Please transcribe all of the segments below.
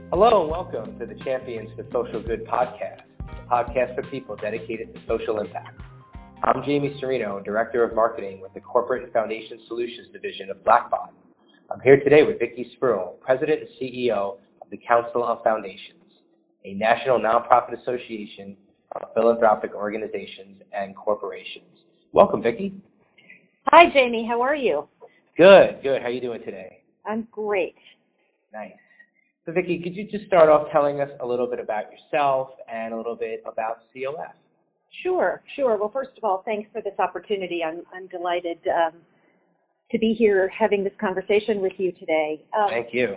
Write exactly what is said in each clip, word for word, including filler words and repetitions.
Hello and welcome to the Champions for Social Good podcast, a podcast for people dedicated to social impact. I'm Jamie Serino, Director of Marketing with the Corporate and Foundation Solutions Division of Blackbaud. I'm here today with Vicki Spruill, President and C E O of the Council of Foundations, a national nonprofit association of philanthropic organizations and corporations. Welcome, Vicki. Hi, Jamie. How are you? Good, good. How are you doing today? I'm great. Nice. So, Vicki, could you just start off telling us a little bit about yourself and a little bit about C O F? Sure, sure. Well, first of all, thanks for this opportunity. I'm, I'm delighted um, to be here having this conversation with you today. Um, Thank you.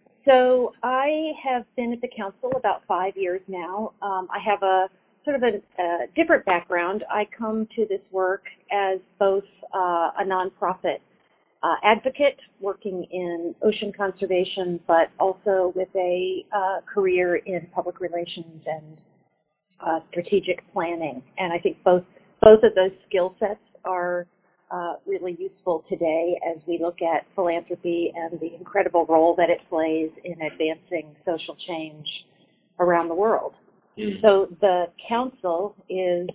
So I have been at the council about five years now. Um, I have a sort of a, a different background. I come to this work as both uh, a nonprofit Uh, advocate working in ocean conservation, but also with a uh, career in public relations and uh, strategic planning. And I think both both of those skill sets are uh, really useful today as we look at philanthropy and the incredible role that it plays in advancing social change around the world. Mm. So the council is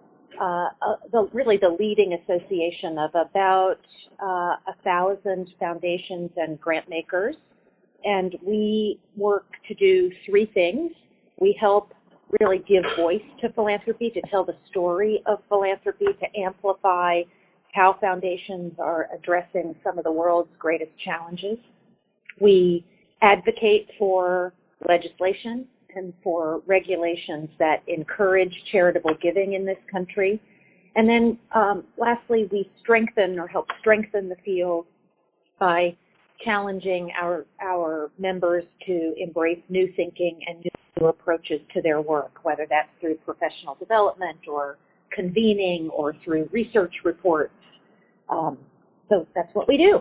uh, uh, the, really the leading association of about Uh, a thousand foundations and grant makers, and we work to do three things. We help really give voice to philanthropy, to tell the story of philanthropy, to amplify how foundations are addressing some of the world's greatest challenges. We advocate for legislation and for regulations that encourage charitable giving in this country. And then um, lastly, we strengthen or help strengthen the field by challenging our our members to embrace new thinking and new approaches to their work, whether that's through professional development or convening or through research reports. Um, so that's what we do.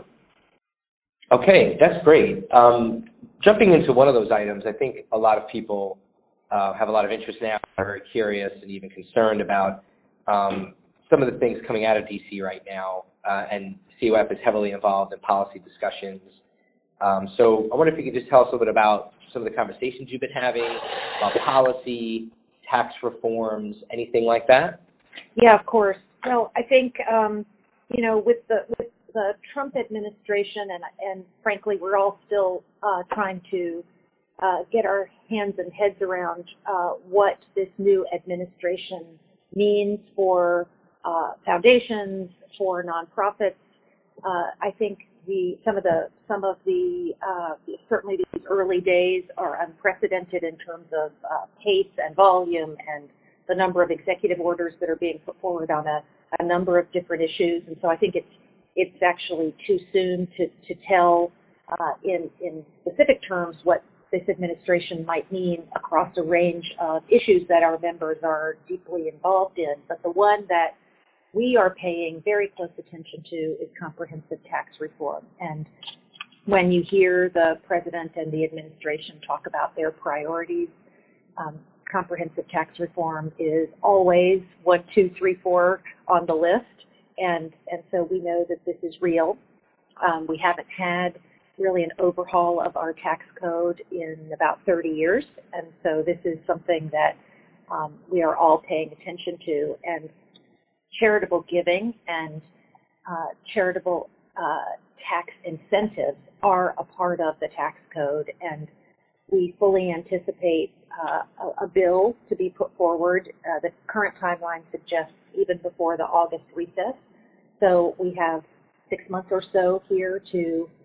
Okay, that's great. Um, jumping into one of those items, I think a lot of people uh, have a lot of interest now, are very curious and even concerned about um, some of the things coming out of D C right now, uh, and C O F is heavily involved in policy discussions. Um, so I wonder if you could just tell us a little bit about some of the conversations you've been having about policy, tax reforms, anything like that. Yeah, of course. Well, I think um, you know, with the with the Trump administration, and and frankly, we're all still uh, trying to uh, get our hands and heads around uh, what this new administration means for Uh, foundations, for nonprofits. Uh, I think the some of the some of the uh, certainly these early days are unprecedented in terms of uh, pace and volume and the number of executive orders that are being put forward on a, a number of different issues. And so I think it's it's actually too soon to to tell uh, in in specific terms what this administration might mean across a range of issues that our members are deeply involved in. But the one that we are paying very close attention to is comprehensive tax reform. And when you hear the president and the administration talk about their priorities, um, comprehensive tax reform is always one, two, three, four on the list. And, and so we know that this is real. Um, we haven't had really an overhaul of our tax code in about thirty years. And so this is something that um, we are all paying attention to. And charitable giving and uh, charitable uh, tax incentives are a part of the tax code, and we fully anticipate uh, a, a bill to be put forward. Uh, the current timeline suggests even before the August recess, so we have six months or so here to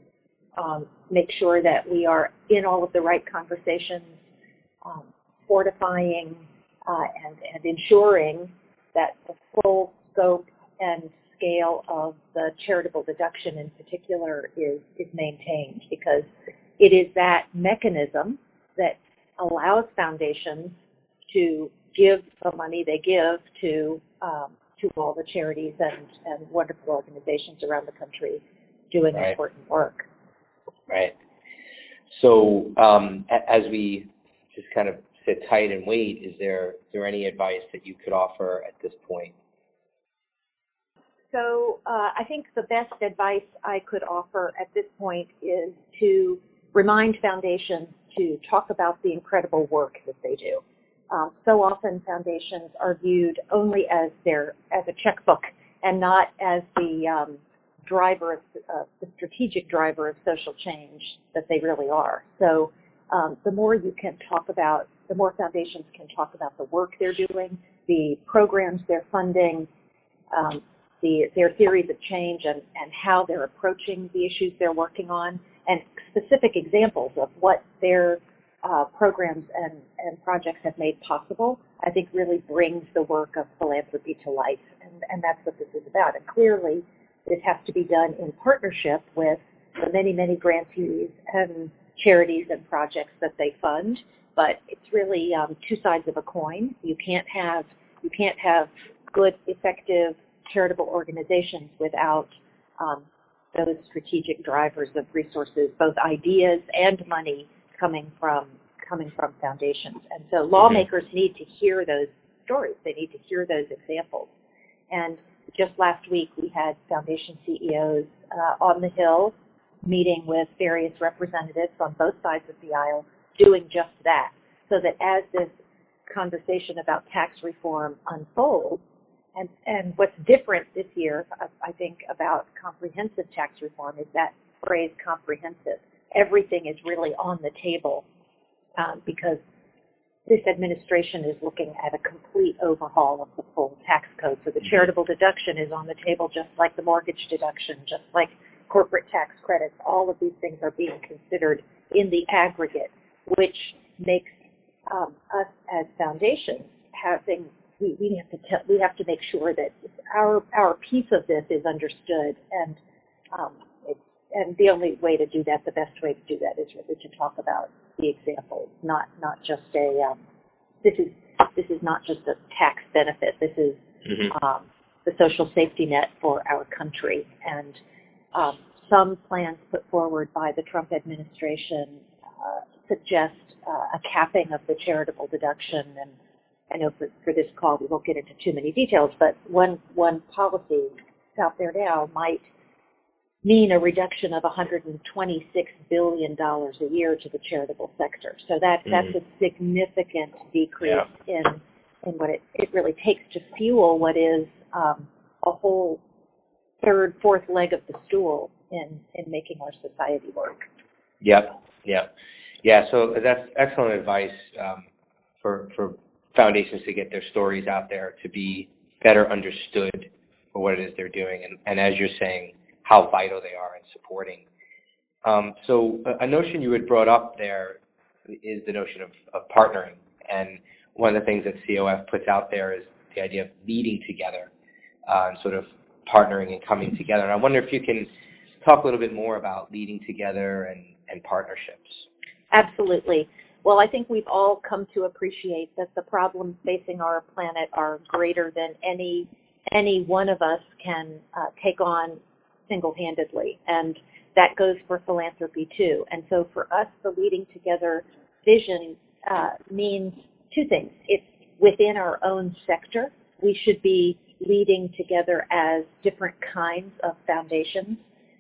um, make sure that we are in all of the right conversations, um, fortifying uh, and, and ensuring that the full scope and scale of the charitable deduction in particular is, is maintained, because it is that mechanism that allows foundations to give the money they give to um, to all the charities and, and wonderful organizations around the country doing Right. important work. Right. So um, a- as we just kind of sit tight and wait, is there is there any advice that you could offer at this point? So uh, I think the best advice I could offer at this point is to remind foundations to talk about the incredible work that they do. Um, so often foundations are viewed only as their as a checkbook and not as the um, driver, of, uh, the strategic driver of social change that they really are. So um, the more you can talk about, the more foundations can talk about the work they're doing, the programs they're funding, um, the, their theories of change and, and how they're approaching the issues they're working on, and specific examples of what their uh, programs and, and projects have made possible, I think really brings the work of philanthropy to life. And, and that's what this is about. And clearly, this has to be done in partnership with the many, many grantees and charities and projects that they fund. But it's really um, two sides of a coin. You can't have you can't have good, effective charitable organizations without um, those strategic drivers of resources, both ideas and money coming from coming from foundations. And so lawmakers need to hear those stories. They need to hear those examples. And just last week, we had foundation C E Os uh, on the Hill meeting with various representatives on both sides of the aisle doing just that, so that as this conversation about tax reform unfolds, and, and what's different this year, I think, about comprehensive tax reform is that phrase comprehensive. Everything is really on the table um, because this administration is looking at a complete overhaul of the full tax code. So the charitable deduction is on the table, just like the mortgage deduction, just like corporate tax credits. All of these things are being considered in the aggregate, which makes um, us as foundations having we, we have to tell, we have to make sure that our our piece of this is understood, and um, it's, and the only way to do that, the best way to do that, is really to talk about the examples, not not just a um, this is this is not just a tax benefit. This is mm-hmm. um, the social safety net for our country. And um, some plans put forward by the Trump administration uh, suggest uh, a capping of the charitable deduction. And I know for, for this call we won't get into too many details, but one one policy out there now might mean a reduction of one hundred twenty-six billion dollars a year to the charitable sector. So that mm-hmm. that's a significant decrease yeah. in in what it, it really takes to fuel what is um, a whole third, fourth leg of the stool in, in making our society work. Yep, yep. Yeah, so that's excellent advice um, for, for foundations to get their stories out there, to be better understood for what it is they're doing, and, and as you're saying, how vital they are in supporting. Um, so a, a notion you had brought up there is the notion of, of partnering. And one of the things that C O F puts out there is the idea of leading together uh, and sort of partnering and coming together. And I wonder if you can talk a little bit more about leading together and, and partnerships. Absolutely. Well, I think we've all come to appreciate that the problems facing our planet are greater than any any one of us can uh, take on single-handedly, and that goes for philanthropy too. And so for us, the leading together vision uh, means two things. It's within our own sector. We should be leading together as different kinds of foundations.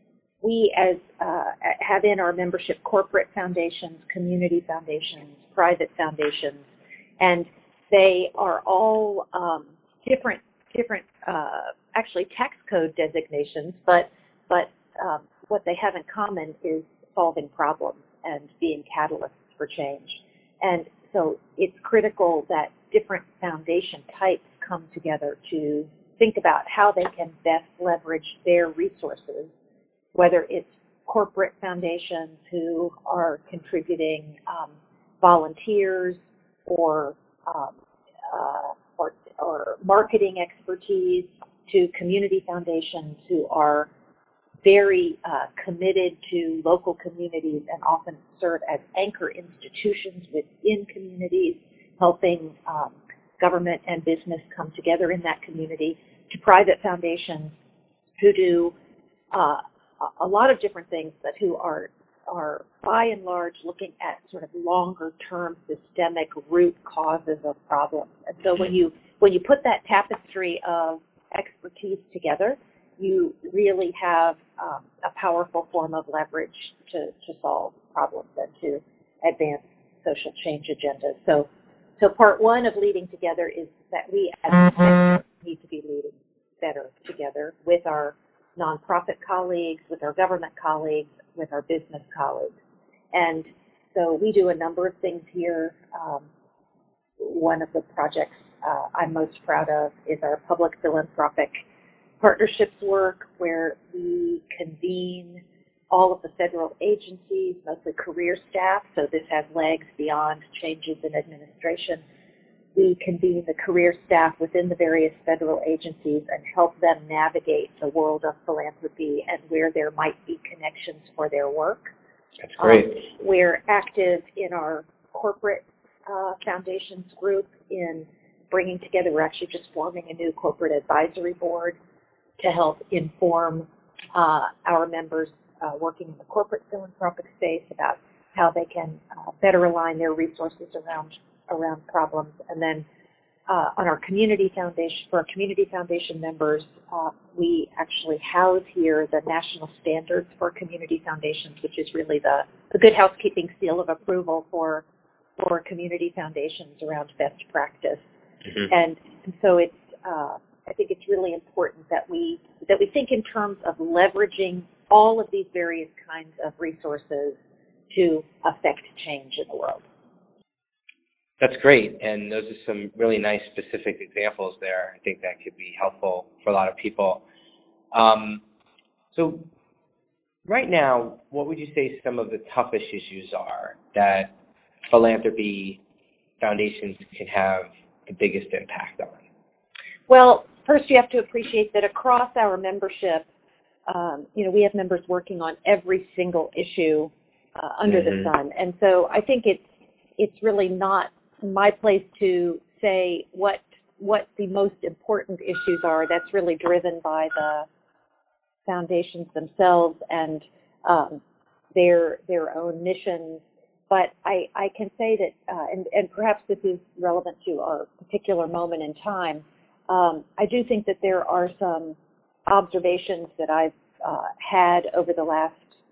We as uh, have in our membership corporate foundations, community foundations, private foundations, and they are all um, different different uh, actually tax code designations, but but um, what they have in common is solving problems and being catalysts for change. And so it's critical that different foundation types come together to think about how they can best leverage their resources, whether it's corporate foundations who are contributing um, volunteers or um, uh, or or marketing expertise, to community foundations who are very uh, committed to local communities and often serve as anchor institutions within communities, helping um, government and business come together in that community, to private foundations who do uh, a lot of different things, but who are are by and large looking at sort of longer term systemic root causes of problems. And so when you when you put that tapestry of expertise together, you really have um, a powerful form of leverage to, to solve problems and to advance social change agendas. So, so part one of leading together is that we as a sector need to be leading better together with our nonprofit colleagues, with our government colleagues, with our business colleagues. And so we do a number of things here. Um, one of the projects uh, I'm most proud of is our public philanthropic partnerships work, where we convene all of the federal agencies, mostly career staff, so this has legs beyond changes in administration. We convene the career staff within the various federal agencies and help them navigate the world of philanthropy and where there might be connections for their work. That's great. Um, we're active in our corporate uh, foundations group in bringing together, we're actually just forming a new corporate advisory board to help inform uh, our members uh, working in the corporate philanthropic space about how they can uh, better align their resources around around problems. And then uh, on our community foundation, for our community foundation members, uh, we actually house here the national standards for community foundations, which is really the, the good housekeeping seal of approval for for community foundations around best practice. Mm-hmm. And, and so it's uh, I think it's really important that we that we think in terms of leveraging all of these various kinds of resources to affect change in the world. That's great, and those are some really nice specific examples there. I think that could be helpful for a lot of people. Um, so right now, what would you say some of the toughest issues are that philanthropy foundations can have the biggest impact on? Well, first you have to appreciate that across our membership, um, you know, we have members working on every single issue uh, under mm-hmm. the sun. And so I think it's it's really not my place to say what what the most important issues are. That's really driven by the foundations themselves and um, their their own missions. But I, I can say that, uh, and, and perhaps this is relevant to our particular moment in time, um, I do think that there are some observations that I've uh, had over the last,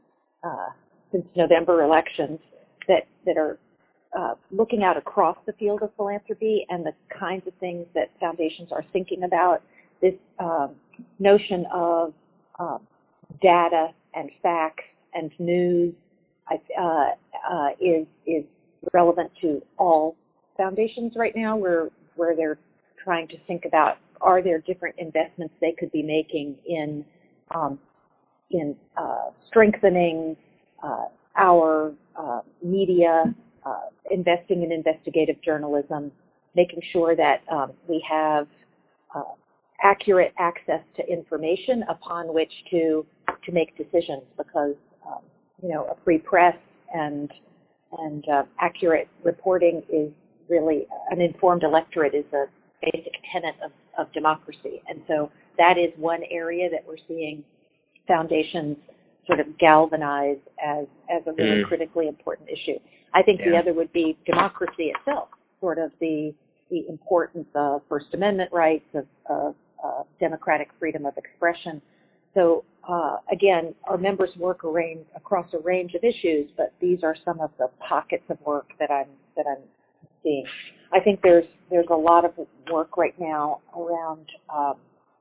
uh, since November elections that, that are uh, looking out across the field of philanthropy and the kinds of things that foundations are thinking about. This um, notion of uh, data and facts and news uh, uh, is is relevant to all foundations right now, where where they're trying to think about, are there different investments they could be making in um, in uh, strengthening uh, our uh, media, uh, investing in investigative journalism, making sure that um, we have uh, accurate access to information upon which to to make decisions, because um, you know, a free press and and uh, accurate reporting is really, an informed electorate is a basic tenet of, of democracy. And so that is one area that we're seeing foundations sort of galvanize as, as a really mm. critically important issue. I think yeah. the other would be democracy itself, sort of the the importance of First Amendment rights, of, of uh, democratic freedom of expression. So uh, again, our members work a range, across a range of issues, but these are some of the pockets of work that I'm that I'm seeing. I think there's there's a lot of work right now around um,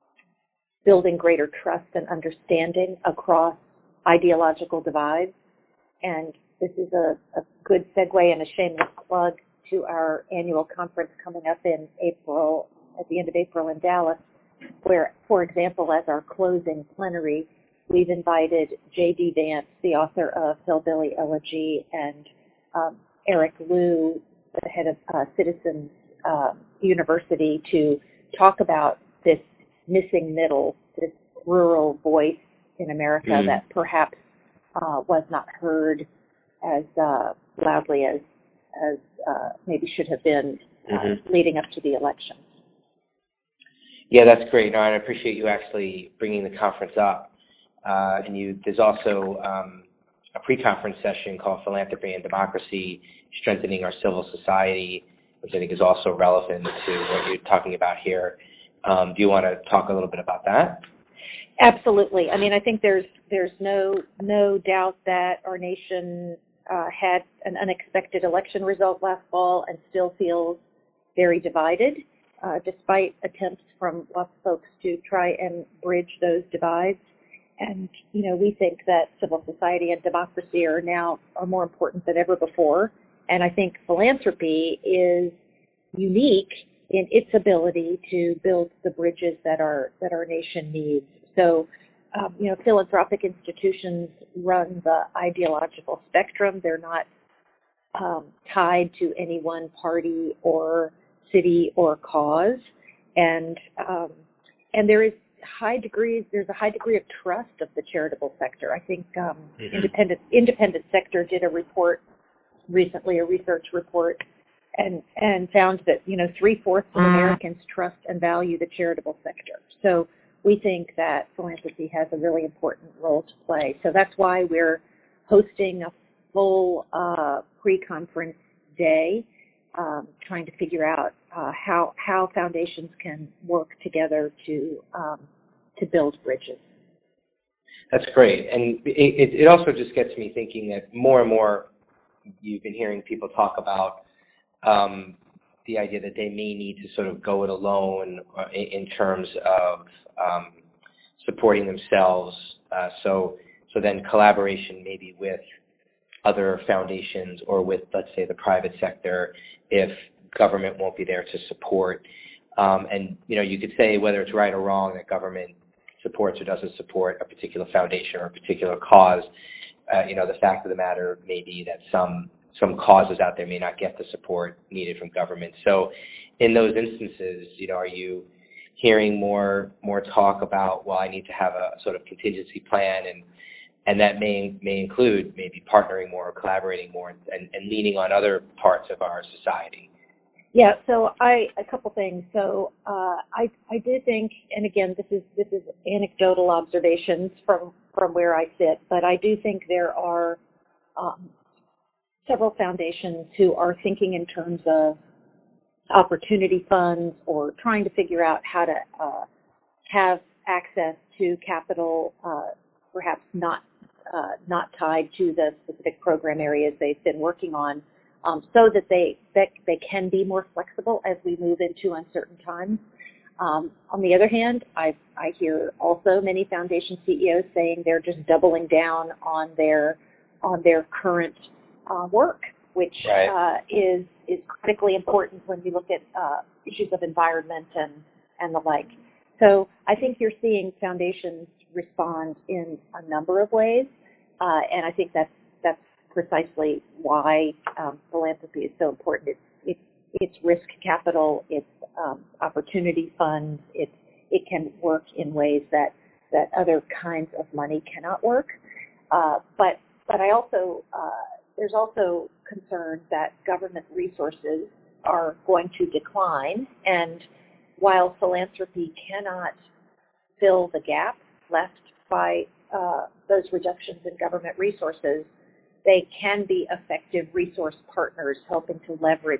building greater trust and understanding across ideological divides, and this is a, a good segue and a shameless plug to our annual conference coming up in April, at the end of April in Dallas, where, for example, as our closing plenary, we've invited J D Vance, the author of Hillbilly Elegy, and um, Eric Liu, the head of uh, Citizens uh, University, to talk about this missing middle, this rural voice in America mm. that perhaps uh, was not heard as uh, loudly as, as uh, maybe should have been uh, mm-hmm. leading up to the election. Yeah, that's great. No, I appreciate you actually bringing the conference up. Uh, and you, there's also um, a pre-conference session called Philanthropy and Democracy, Strengthening Our Civil Society, which I think is also relevant to what you're talking about here. Um, do you want to talk a little bit about that? Absolutely. I mean, I think there's there's no no doubt that our nation uh, had an unexpected election result last fall and still feels very divided, uh, despite attempts from lots of folks to try and bridge those divides. And, you know, we think that civil society and democracy are now are more important than ever before. And I think philanthropy is unique in its ability to build the bridges that our that our nation needs. So, um, you know, philanthropic institutions run the ideological spectrum. They're not um, tied to any one party or city or cause, and um, and there is high degrees. There's a high degree of trust of the charitable sector. I think um, mm-hmm. independent independent sector did a report recently, a research report, and and found that you know three fourths of Americans trust and value the charitable sector. So we think that philanthropy has a really important role to play. So that's why we're hosting a full uh, pre-conference day, um, trying to figure out uh, how how foundations can work together to um, to build bridges. That's great, and it, it also just gets me thinking that more and more you've been hearing people talk about um, the idea that they may need to sort of go it alone in terms of um, supporting themselves. Uh, so, so then collaboration maybe with other foundations or with, let's say, the private sector if government won't be there to support. Um, and, you know, you could say whether it's right or wrong that government supports or doesn't support a particular foundation or a particular cause. Uh, you know, the fact of the matter may be that some some causes out there may not get the support needed from government. So in those instances, you know, are you hearing more more talk about, well, I need to have a sort of contingency plan, and and that may may include maybe partnering more or collaborating more and, and leaning on other parts of our society? Yeah, so I a couple things. So uh, I I did think, and again, this is this is anecdotal observations from from where I sit, but I do think there are um, several foundations who are thinking in terms of opportunity funds or trying to figure out how to uh, have access to capital, uh, perhaps not uh, not tied to the specific program areas they've been working on, um, so that they that they can be more flexible as we move into uncertain times. Um, on the other hand, I I hear also many foundation C E Os saying they're just doubling down on their on their current uh, work, which right. uh, is is critically important when we look at uh, issues of environment and and the like. So I think you're seeing foundations respond in a number of ways, uh, and I think that's that's precisely why um, philanthropy is so important. It's it's, it's risk capital, it's um, opportunity funds, it's it can work in ways that that other kinds of money cannot work. Uh, but but I also uh, there's also concern that government resources are going to decline, and while philanthropy cannot fill the gap left by uh, those reductions in government resources, they can be effective resource partners helping to leverage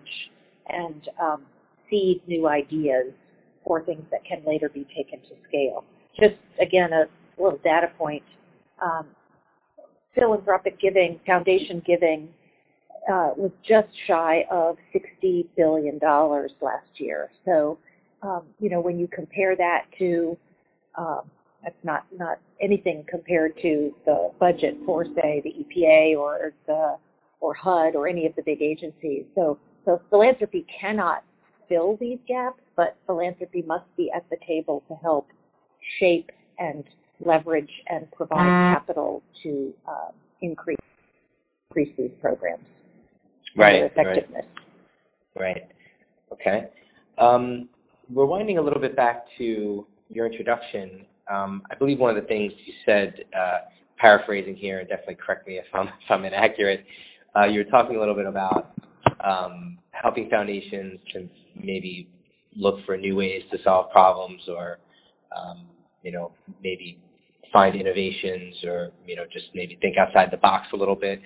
and um, seed new ideas for things that can later be taken to scale. Just, again, a little data point. Um, philanthropic giving, foundation giving, uh, was just shy of sixty billion dollars last year. So, um, you know, when you compare that to, um, that's not, not anything compared to the budget for, say, the E P A or the or H U D or any of the big agencies. So, so philanthropy cannot fill these gaps, but philanthropy must be at the table to help shape and leverage and provide capital to um, increase increase these programs. Right. Effectiveness. Right. Right. Okay. Um, we're winding a little bit back to your introduction. Um, I believe one of the things you said, uh, paraphrasing here, and definitely correct me if I'm, if I'm inaccurate, uh, you were talking a little bit about um, helping foundations to maybe look for new ways to solve problems, or, um, you know, maybe find innovations, or, you know, just maybe think outside the box a little bit.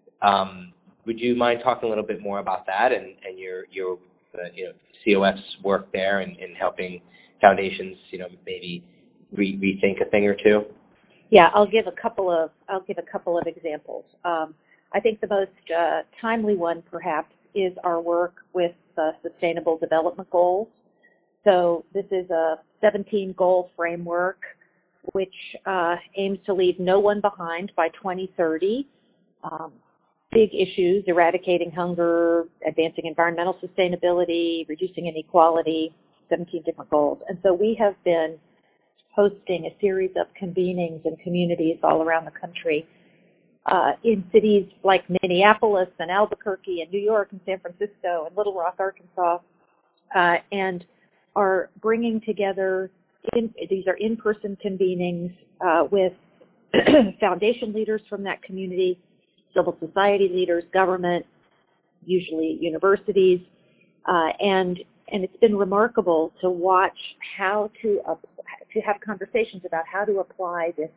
Um, would you mind talking a little bit more about that and, and your, your uh, you know, C O F's work there and in, in helping foundations, you know, maybe re- rethink a thing or two? Yeah, I'll give a couple of I'll give a couple of examples. Um, I think the most uh, timely one, perhaps, is our work with the Sustainable Development Goals. So this is a seventeen-goal framework which uh, aims to leave no one behind by twenty thirty. Um, big issues: eradicating hunger, advancing environmental sustainability, reducing inequality, seventeen different goals. And so we have been hosting a series of convenings in communities all around the country, uh, in cities like Minneapolis and Albuquerque and New York and San Francisco and Little Rock, Arkansas, uh, and are bringing together, in, these are in-person convenings uh, with foundation leaders from that community, civil society leaders, government, usually universities, uh, and and it's been remarkable to watch how to uh, to have conversations about how to apply this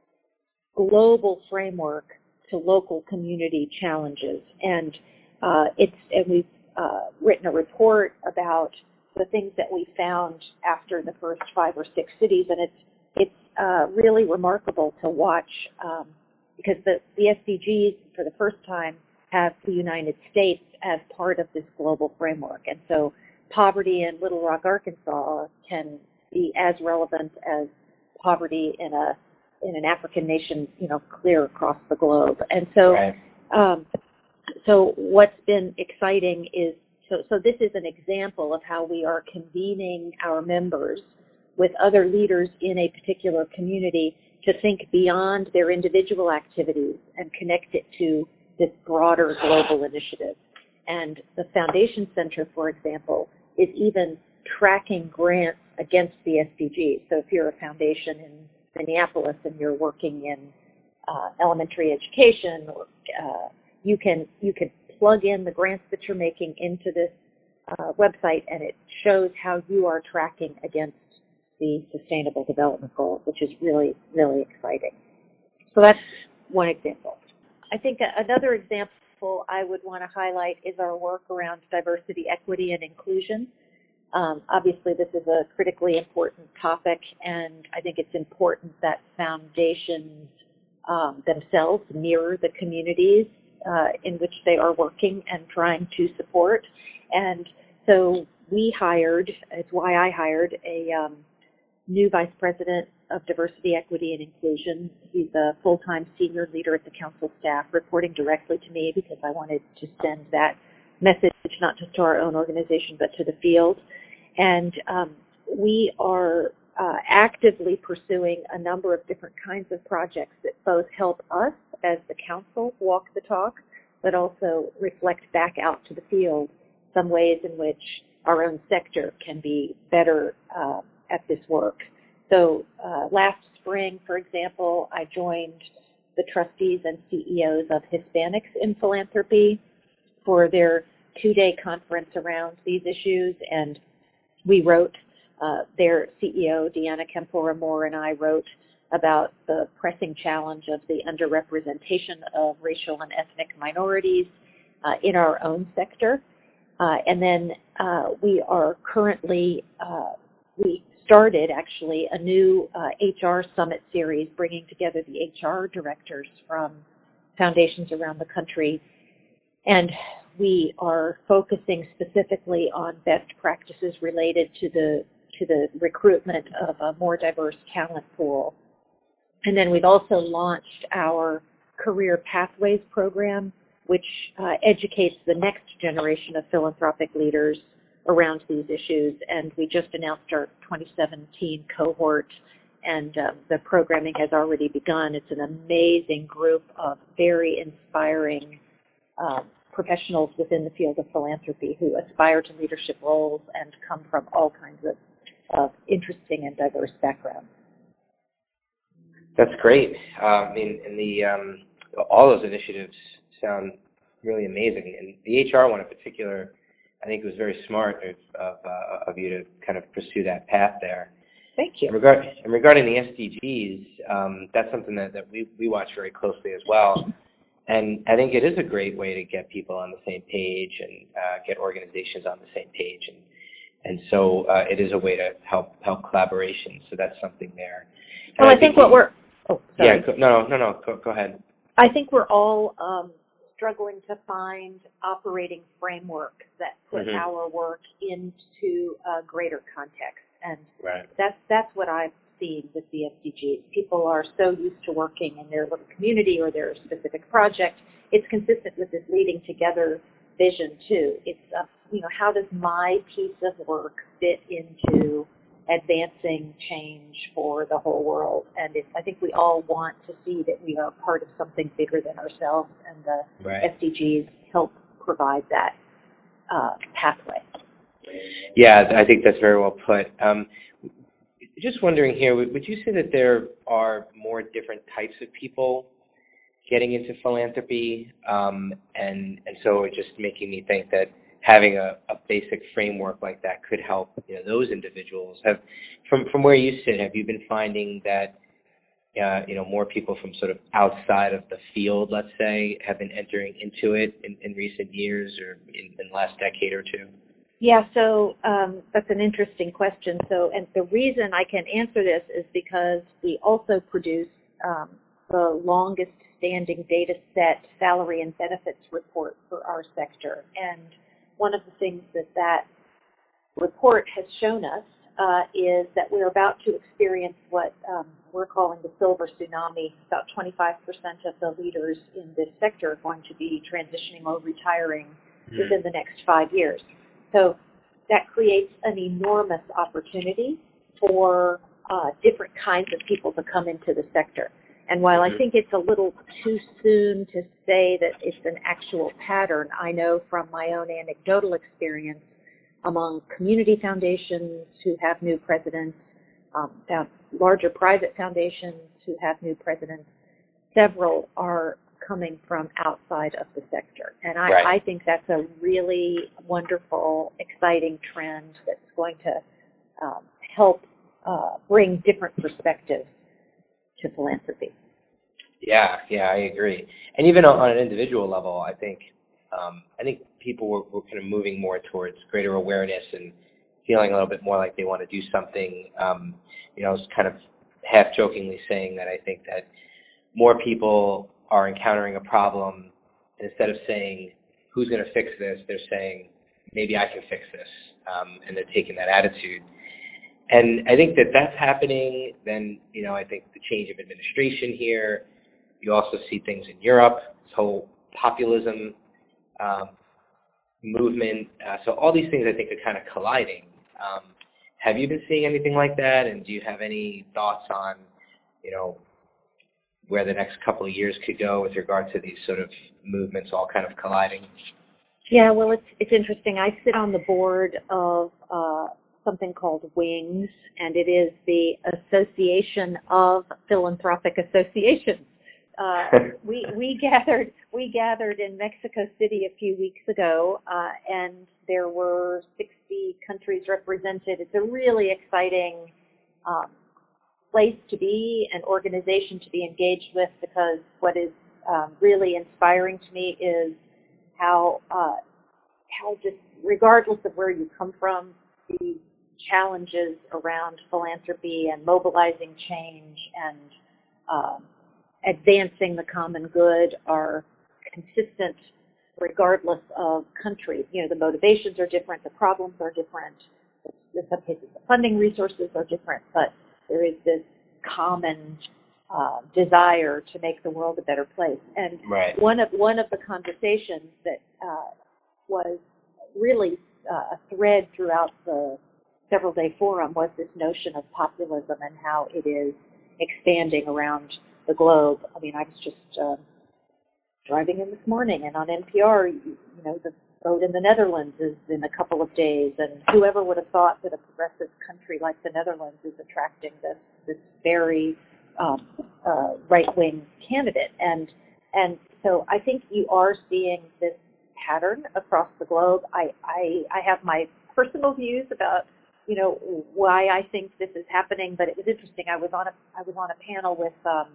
global framework to local community challenges. And uh, it's and we've uh, written a report about the things that we found after the first five or six cities, and it's it's uh, really remarkable to watch um, because the, the S D Gs for the first time have the United States as part of this global framework, and so poverty in Little Rock, Arkansas can be as relevant as poverty in a in an African nation, you know, clear across the globe. And so, right. um, so what's been exciting is so so this is an example of how we are convening our members with other leaders in a particular community to think beyond their individual activities and connect it to this broader global initiative. And the Foundation Center, for example, is even tracking grants against the S D Gs. So if you're a foundation in Minneapolis and you're working in uh, elementary education, or, uh, you can you can plug in the grants that you're making into this uh, website, and it shows how you are tracking against the Sustainable Development Goals, which is really, really exciting. So that's one example. I think another example I would want to highlight is our work around diversity, equity, and inclusion. Um, obviously, this is a critically important topic, and I think it's important that foundations um, themselves mirror the communities uh, in which they are working and trying to support. And so we hired, it's why I hired a um, new vice president of diversity, equity, and inclusion. He's a full-time senior leader at the council staff, reporting directly to me because I wanted to send that message not just to our own organization but to the field. And um, we are uh, actively pursuing a number of different kinds of projects that both help us as the council walk the talk, but also reflect back out to the field some ways in which our own sector can be better uh, at this work. So uh, last spring, for example, I joined the trustees and C E Os of Hispanics in Philanthropy for their two-day conference around these issues, and we wrote, uh, their C E O, Deanna Kempora Moore, and I wrote about the pressing challenge of the underrepresentation of racial and ethnic minorities uh, in our own sector. Uh, and then uh, we are currently, uh, we started actually a new uh, H R Summit series bringing together the H R directors from foundations around the country. And we are focusing specifically on best practices related to the to the recruitment of a more diverse talent pool. And then we've also launched our Career Pathways program, which uh, educates the next generation of philanthropic leaders around these issues. And we just announced our twenty seventeen cohort, and uh, the programming has already begun. It's an amazing group of very inspiring uh, professionals within the field of philanthropy who aspire to leadership roles and come from all kinds of, of interesting and diverse backgrounds. That's great. Uh, I mean, and the um, all those initiatives sound really amazing, and the H R one in particular, I think it was very smart of of, uh, of you to kind of pursue that path there. Thank you. And, regard, and regarding the S D Gs, um, that's something that, that we, we watch very closely as well. And I think it is a great way to get people on the same page and uh, get organizations on the same page. And and so uh, it is a way to help help collaboration. So that's something there. And well, I, I think, think what we, we're, oh, sorry. Yeah, no, no, no, no, go, go ahead. I think we're all um, struggling to find operating frameworks that put Mm-hmm. our work into a greater context. And Right. that's, that's what I've seen with the S D Gs. People are so used to working in their little community or their specific project. It's consistent with this leading together vision too. It's, uh, you know, how does my piece of work fit into advancing change for the whole world? And it's, I think we all want to see that we are part of something bigger than ourselves, and the Right. S D Gs help provide that uh, pathway. Yeah, I think that's very well put. Um, just wondering here, would would you say that there are more different types of people getting into philanthropy? Um, and, and so it's just making me think that having a, a basic framework like that could help, you know, those individuals. Have, from, from where you sit, have you been finding that, uh, you know, more people from sort of outside of the field, let's say, have been entering into it in, in recent years or in, in the last decade or two? Yeah, so um, that's an interesting question. So, and the reason I can answer this is because we also produce um, the longest standing data set salary and benefits report for our sector. And one of the things that that report has shown us uh, is that we're about to experience what um, we're calling the silver tsunami. About twenty-five percent of the leaders in this sector are going to be transitioning or retiring mm. within the next five years. So that creates an enormous opportunity for uh, different kinds of people to come into the sector. And while I think it's a little too soon to say that it's an actual pattern, I know from my own anecdotal experience among community foundations who have new presidents, um, larger private foundations who have new presidents, several are coming from outside of the sector. And I, right. I think that's a really wonderful, exciting trend that's going to um, help uh, bring different perspectives to philanthropy. Yeah, yeah, I agree. And even on an individual level, I think um, I think people were, were kind of moving more towards greater awareness and feeling a little bit more like they want to do something. Um, you know, I was kind of half jokingly saying that I think that more people are encountering a problem, and instead of saying, who's going to fix this, they're saying, maybe I can fix this, um, and they're taking that attitude. And I think that that's happening. Then, you know, I think the change of administration here, you also see things in Europe, this whole populism um, movement. Uh, so all these things I think are kind of colliding. Um, have you been seeing anything like that? And do you have any thoughts on, you know, where the next couple of years could go with regard to these sort of movements all kind of colliding? Yeah, well, it's it's interesting. I sit on the board of uh, something called WINGS, and it is the Association of Philanthropic Associations. Uh, we we gathered we gathered in Mexico City a few weeks ago, uh, and there were sixty countries represented. It's a really exciting um, place to be, an organization to be engaged with, because what is um, really inspiring to me is how uh, how just regardless of where you come from, the challenges around philanthropy and mobilizing change and um, advancing the common good are consistent regardless of country. You know, the motivations are different, the problems are different, in some cases the funding resources are different, but there is this common uh, desire to make the world a better place. And right. one of one of the conversations that uh, was really uh, a thread throughout the several-day forum was this notion of populism and how it is expanding around the globe. I mean, I was just uh, driving in this morning, and on N P R, you, you know, the vote in the Netherlands is in a couple of days, and whoever would have thought that a progressive country like the Netherlands is attracting this this very um, uh, right-wing candidate. And and so I think you are seeing this pattern across the globe. I, I, I have my personal views about, you know, why I think this is happening, but it was interesting. I was on a I was on a panel with, um,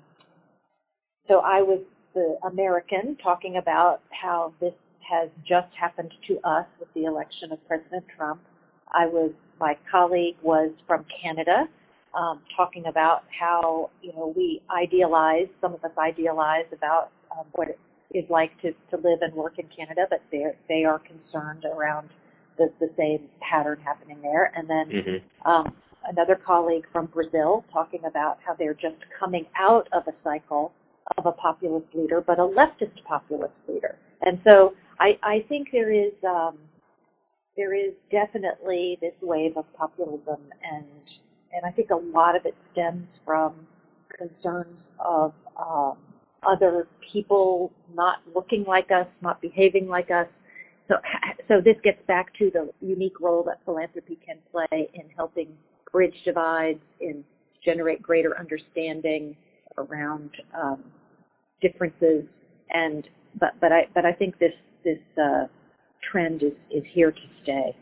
so I was the American talking about how this has just happened to us with the election of President Trump. I was, my colleague was from Canada, um, talking about how, you know, we idealize, some of us idealize about um, what it, is like to, to live and work in Canada, but they they are concerned around the, the same pattern happening there. And then mm-hmm. um, another colleague from Brazil talking about how they're just coming out of a cycle of a populist leader, but a leftist populist leader. And so I, I think there is um, there is definitely this wave of populism, and and I think a lot of it stems from concerns of um, other people not looking like us, not behaving like us. So, so this gets back to the unique role that philanthropy can play in helping bridge divides, in generate greater understanding around um, differences. And but but I but I think this this uh, trend is, is here to stay.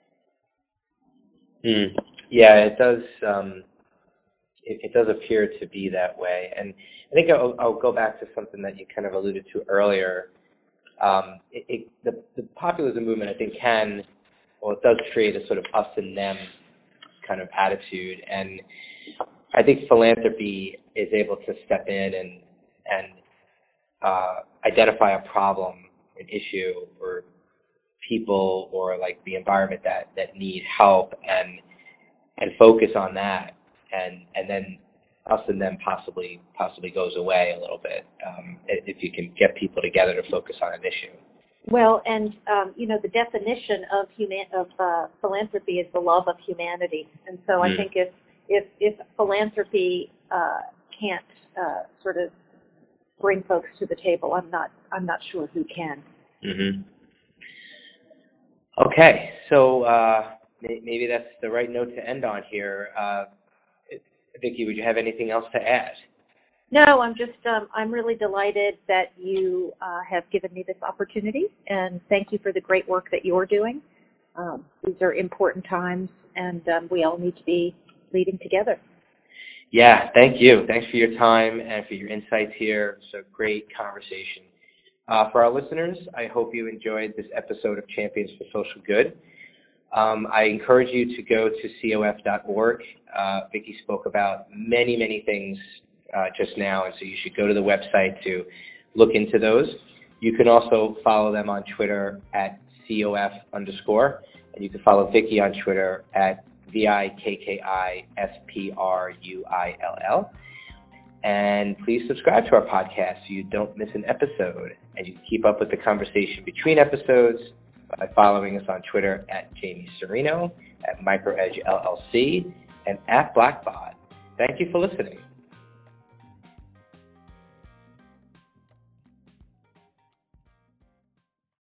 Mm. Yeah, it does. Um, it, it does appear to be that way, and I think I'll, I'll go back to something that you kind of alluded to earlier. Um, it, it, the, the populism movement, I think, can, well, it does create a sort of us and them kind of attitude, and I think philanthropy is able to step in and and uh, identify a problem, an issue, or people, or like the environment that, that need help, and and focus on that, and and then us and them possibly possibly goes away a little bit um, if you can get people together to focus on an issue. Well, and um, you know, the definition of human of uh, philanthropy is the love of humanity, and so mm. I think if if if philanthropy uh, can't uh, sort of bring folks to the table, I'm not I'm not sure who can. Mm-hmm. Okay, so uh, maybe that's the right note to end on here. Uh, Vicki, would you have anything else to add? No, I'm just, um, I'm really delighted that you uh, have given me this opportunity, and thank you for the great work that you're doing. Um, these are important times, and um, we all need to be leading together. Yeah, thank you. Thanks for your time and for your insights here. It's a great conversation. Uh, for our listeners, I hope you enjoyed this episode of Champions for Social Good. Um, I encourage you to go to C O F dot org. Uh, Vicki spoke about many, many things uh, just now, and so you should go to the website to look into those. You can also follow them on Twitter at C O F underscore, and you can follow Vicki on Twitter at V I K K I S P R U I L L. And please subscribe to our podcast so you don't miss an episode, and you can keep up with the conversation between episodes by following us on Twitter at Jamie Serino, at MicroEdge L L C, and at Blackbot. Thank you for listening.